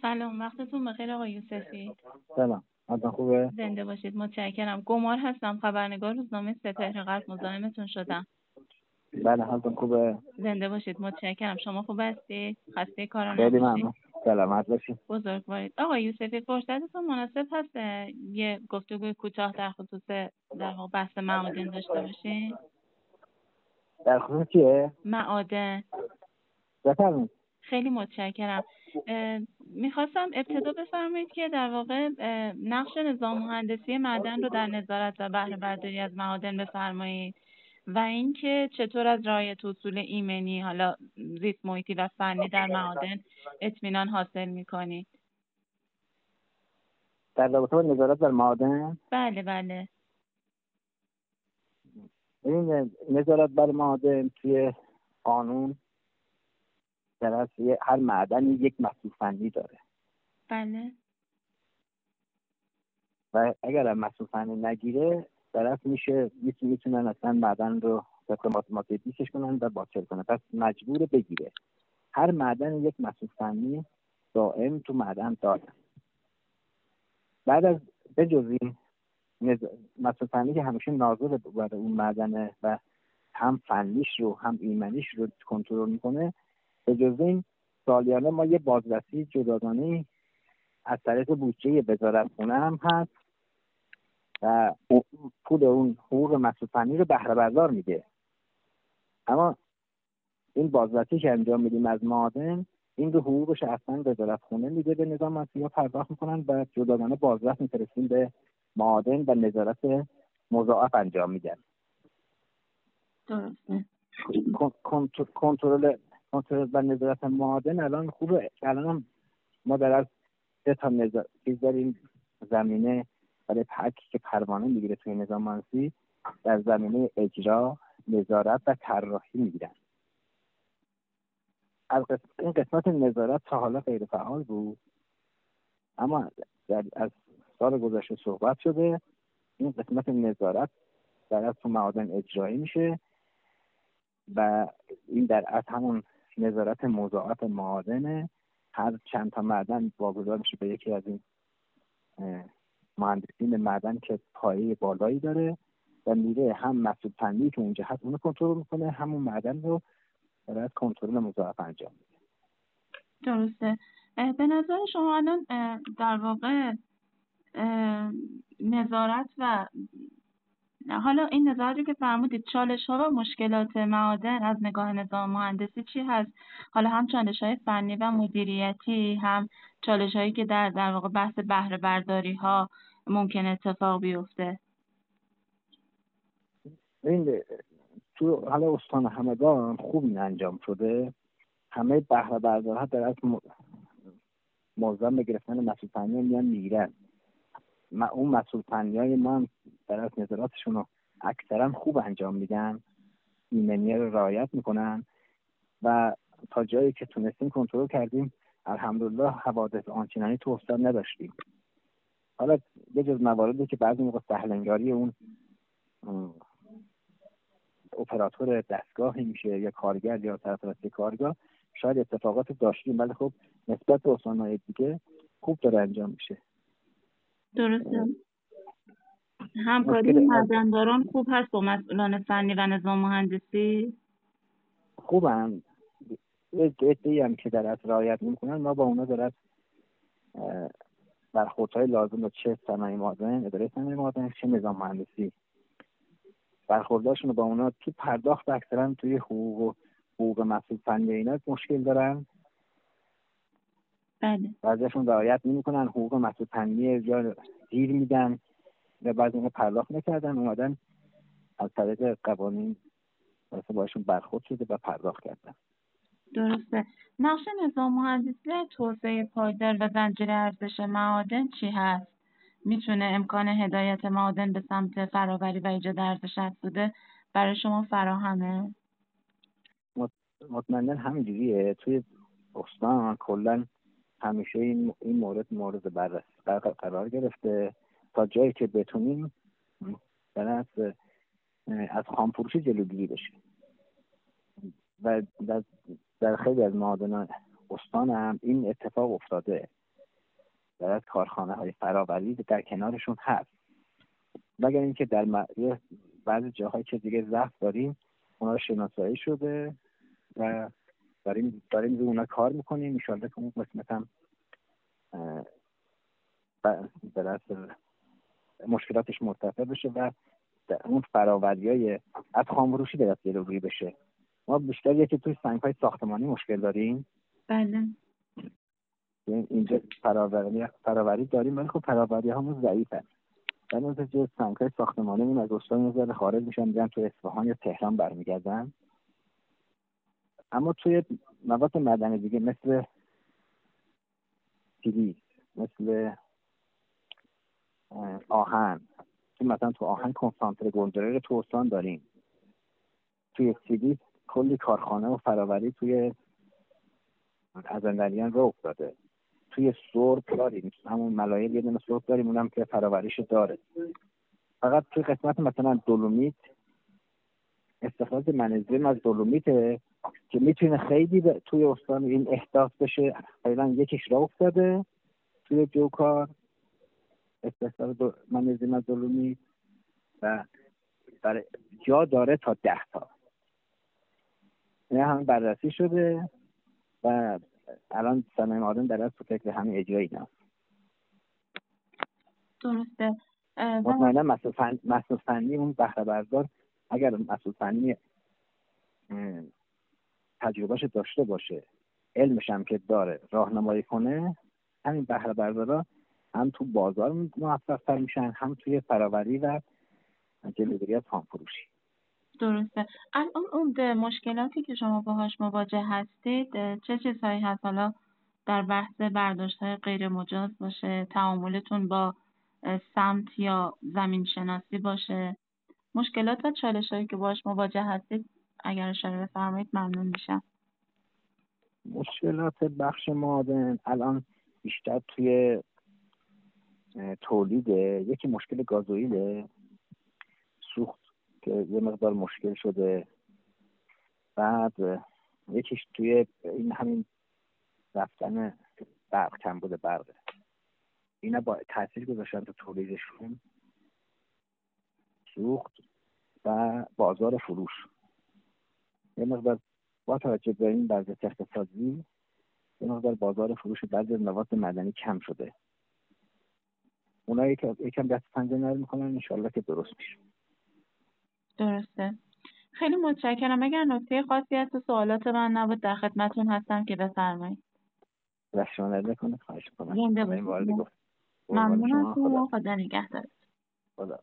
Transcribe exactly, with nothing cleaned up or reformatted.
سلام، وقتتون بخیر آقای یوسفی. سلام، حالتون خوبه؟ زنده باشید. متشکرم. گمار هستم، خبرنگار روزنامه سپهر غرب، مزاحمتون شدم. بله، حالتون خوبه؟ زنده باشید. متشکرم. شما خوب هستید؟ خسته کار خیلی نباشید. ممنون. سلامت باشید. بزرگوارید. آقای یوسفی، فرصتتون مناسب هست اه، یه گفتگوی کوتاه در خصوص در واقع بحث معادن داشته باشین؟ در خصوص چیه؟ معادن. بفرمایید. خیلی متشکرم. میخواستم ابتدا بفرمایید که در واقع اه، نقش نظام مهندسی معدن رو در نظارت و بهره برداری از معادن بفرمایید و اینکه چطور از رعایت اصول ایمنی، حالا زیست محیطی و فنی در معادن اطمینان حاصل میکنید. در رابطه با نظارت بر معادن، بله بله. این نظارت بر معادن توی قانون در اصل هر معدنی یک مسئول فنی داره بله و اگر هم مسئول فنی نگیره در اصل میشه میتونن اصلا معدن رو طبق ماتماتیکیش کنن و باطل کنن، پس مجبور بگیره. هر معدن یک مسئول فنی دائم تو معدن داره. بعد از بجز این نز... مسئول فنی که همیشه ناظر بر اون معدنه و هم فنیش رو هم ایمنیش رو کنترل میکنه، به جز این سالیانه ما یه بازرسی جداگانه از طریق بودجه وزارتخونه هم هست و پول اون حقوق مسئول فنی رو بهره بردار میده. اما این بازرسی که انجام میدیم از معادن، این رو حقوقش اصلا وزارتخونه میده به نظام مهندسی، پرداخت میکنن و جداگانه بازرس میفرستیم به معادن و نظارت مضاعف انجام میدن. درسته. کنترل کنترل و نظارت معادن الان خوبه. الان هم ما در از سه تا نظارت چیز داریم زمینه برای پک که پروانه میگیره توی نظام مهندسی، در زمینه اجرا، نظارت و طراحی میگیرن. از این قسمت نظارت تا حالا غیر فعال بود، اما در از سال گذشته صحبت شده این قسمت نظارت در از تو معادن اجرایی میشه و این در از همون نظارت مضاعف معادنه. هر چند تا معدن واگذار میشه به یکی از این مهندسین معدن که پایه بالایی داره و میره هم مسئول فنی که اونجا هست اونو کنترل میکنه، همون معدن رو در از کنترل مضاعف انجام میده. درسته. به نظر شما الان در واقع نظارت و حالا این نظارتی که فرمودید، چالش ها و مشکلات معادن از نگاه نظام مهندسی چی هست؟ حالا هم چالش های فنی و مدیریتی، هم چالش هایی که در در واقع بحث بهره برداری ها ممکن اتفاق بیفته. این تو حالا استان همدان خوب این انجام شده، همه بهره بردارها در از ملزم به گرفتن مسئول فنی میان میگیرن. اون مسئول فنی های ما هم در از نظاراتشون رو اکثرا خوب انجام میدن، ایمنی رو رعایت میکنن و تا جایی که تونستیم کنترل کردیم الحمدلله حوادث آنچنانی تو استان نداشتیم. حالا یه جز مواردی که بعضی موقع سهلنگاری اون اپراتور دستگاهی میشه یا کارگر یا طرف کارگاه شاید اتفاقات داشتیم، ولی خب نسبت به استان‌های دیگه خوب داره انجام میشه. درسته. همکاری معدن‌داران خوب هست با مسئولان فنی و نظام مهندسی؟ خوبن. یک عده‌ای هم که در از رعایت میکنن ما با اونا در از برخوردهای لازم، چه صنایع معدن، اداره صنایع معدن، چه نظام مهندسی، برخورداشون با اونا تو پرداخت اکثرا توی حقوق و حقوق مسئول فنی اینا مشکل دارن. بله. بعضیشون رعایت نمیکنن، حقوق مسئول فنی یا دیر میدن و بعضی اینا پرداخت نکردن، اومدن از طریق قوانین واسه باشون برخورد شده و پرداخت کردن. درسته. نقش نظام مهندسی توسعه پایدار و زنجیره ارزش معادن چی هست؟ میتونه امکان هدایت معادن به سمت فرآوری و ایجاد ارزش افزوده برای شما فراهمه؟ مطمئنا همینجوریه. توی استان کلا همیشه این این مورد مورد بررسی قرار گرفته تا جایی که بتونیم در از از خامفروشی جلوگیری بشه و در, در خیلی از معادن استان هم این اتفاق افتاده. در از کارخانه های فراوری در کنارشون هست، مگر اینکه در م... بعضی جاهایی که دیگه ضعف داریم اونا شناسایی شده و داریم داریم روی اونا کار میکنیم. ان شاءالله که اون قسمت هم در اصل مشکلاتش مرتفع بشه و اون فراوریای از خامفروشی به دست جلوگیری بشه. ما بیشتر یکی توی سنگ‌های ساختمانی مشکل داریم. بله. اینجا فراوری فراوری داریم ولی خب فراوری همون ضعیفه. در نتیجه سنگ‌های ساختمانی این از استان میذاره خارج میشن، میرن تو اصفهان یا تهران برمیگردن. اما توی مواد معدنی دیگه مثل سیلیس، مثل آهن، که مثلا تو آهن کنسانتره گلدرر تو استان داریم، توی سیلیس کلی کارخانه و فراوری توی ازندلیان رو افتاده. توی سرب داریم، همون ملایل یه دونه سرب داریم اونم که فراوریش داره. فقط توی قسمت مثلا دولومیت استخراج منظم از دولومیت که میتونه خیلی توی استان این احداث بشه، فعلا یکیش را افتاده توی جوکار استخراج دو... منظم از دولومیت و برای جا داره تا ده تا. این هم بررسی شده و الان صنایع معادن در از فکر همین اجرایی هست. درسته. مطمئنا مسئول فنی مسئول فنی اون بهره بردار اگر مسئول فنی تجربهش داشته باشه، علمش هم که داره، راهنمایی کنه، همین بهره بردارا هم تو بازار موفق‌تر میشن، هم توی فراوری و جلوگیری از خامفروشی. درسته. الان اون مشکلاتی که شما باهاش مواجه هستید چه چیزهایی هست؟ حالا در بحث برداشت‌های غیر مجاز باشه، تعاملتون با سمت یا زمین شناسی باشه، مشکلات و چالش‌هایی که باهاش مواجه هستید اگر اشاره بفرمایید ممنون میشم. مشکلات بخش معادن الان بیشتر توی تولید، یکی مشکل گازوئیل سوخت که یه مقدار مشکل شده، بعد یکیش توی این همین رفتن برق، کمبود برقه. اینا با تاثیر گذاشتن تو تولیدشون، سوخت و بازار فروش. یه مقدار با توجه به این وضعیت اقتصادی یه مقدار بازار فروش بعضی از مواد معدنی کم شده. اونا یکم دست پنجه نرم میکنن، انشالله که درست میشه. درسته. خیلی متشکرم. اگر نکته خاصی هست و سوالات من نبود در خدمتتون هستم که بفرمایید. رشتون نرده کنید، خواهش کنم. زنده باشید. ممنون از شما. خدا نگهدار. خدا.